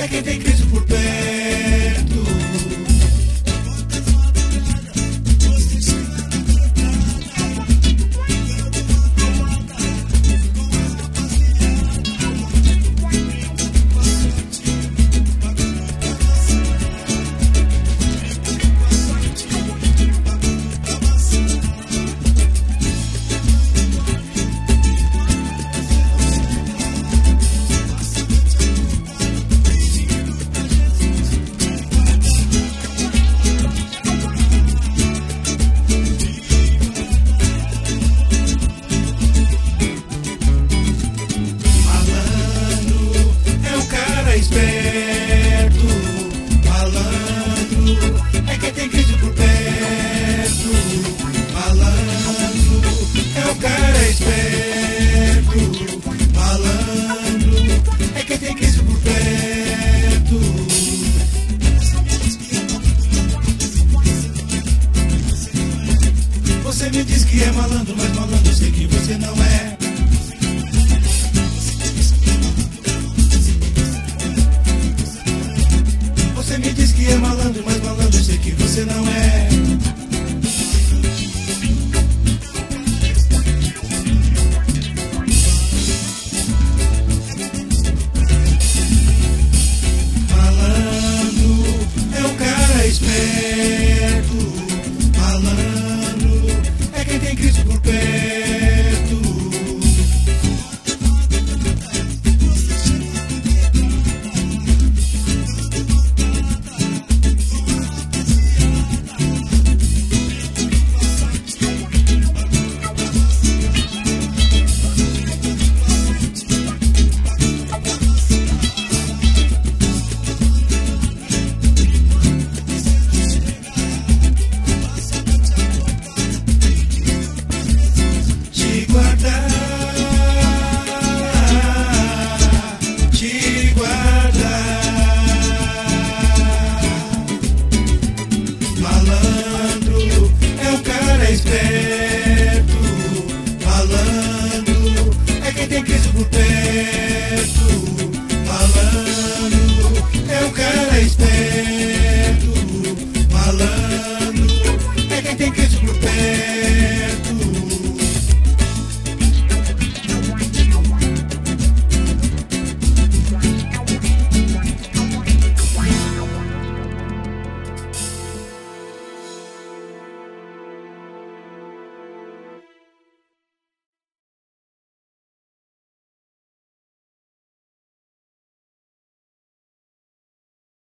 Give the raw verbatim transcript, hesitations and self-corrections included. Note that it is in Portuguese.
é quem tem Cristo por perto. Esperto, malandro, é quem tem Cristo por perto. Malandro, é o cara esperto. Malandro, é quem tem Cristo por perto. Você me diz que é malandro, mas malandro eu sei que você não é. Você me diz que é malandro, mas malandro eu sei que você não é. Malandro é um cara esperto. Malandro é quem tem Cristo por perto. Malandro é o cara esperto.